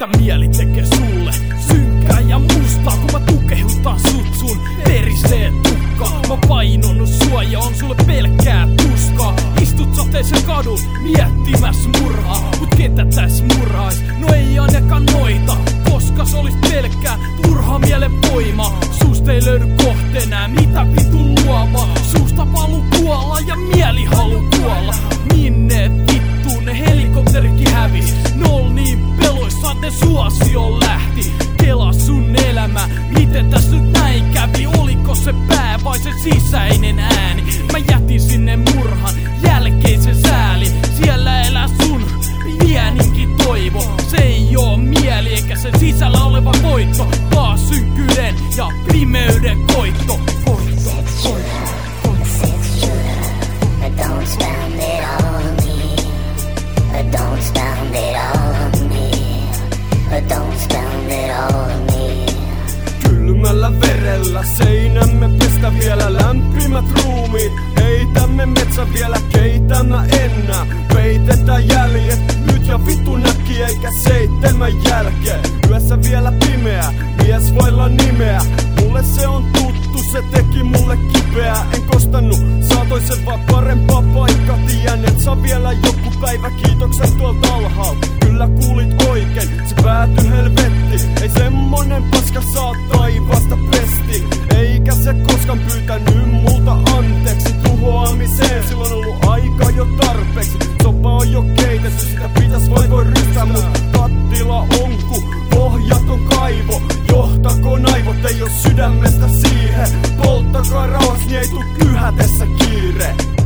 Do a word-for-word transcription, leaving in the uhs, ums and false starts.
että mieli tekee sulle synkkää ja mustaa, kun mä tukehutan sut sun veriseen tukkaan. Mä painonnut sua ja on sulle pelkkää tuskaa. Istut sateisen kadun miettimäs murhaa, mut ketä täs murhais? No ei ainakaan noita, koska se olis pelkkää turha mielen voima. Suusta ei löydy kohteena, mitä vitun luomaa. Suusta valu kuolla ja mieli halu kuolla. Minne vittu ne helikopterikin hävis? Ne ol niin peloissaan, ne suosioon lähti. Kelas sun elämä, miten täs nyt näin kävi? Oliko se pää vai se sisäinen ääni? Mä jätin sinne murhan jälkeisen sääli. Siellä elää sun pieninkin toivo. Se ei oo mieli eikä sen sisällä oleva voitto, vaan synkkyyden ja pimeyden koitto. Voitto, voitto. Don't spend it all on me. Don't spend it all on me. Don't spend it all on me. Kylmällä verellä seinämme pestä vielä lämpimät ruumiit. Heitämme metsä vielä, keitä mä ennä. Peitetään jäljet nyt ja vittu näki eikä seitsemän jälkeen. Yössä vielä pimeä, mies vailla nimeä. Mulle se on tuttu, se teki mulle kipeää. En kostannu, saatoin sen vaan parempaa paikkaa. Tiedän et saa vielä joku päivä, kiitokset tuolta alhaalta. Kyllä kuulit oikein, se päätyi helvetti. Ei semmonen paska saa taivaasta pesti. Eikä se koskaan pyytänyt multa anteeksi tuhoamiseen. Silloin ollut aika jo tarpeeksi. Sopa on jo keitetty, sitä pitäis vain voi rystää. Mut kattila on ku pohjaton kaivo. Johtakoon aivot, ei oo sydämestä siihen. Polttakaa rauhas, niin ei tuu kyhätessä kiire.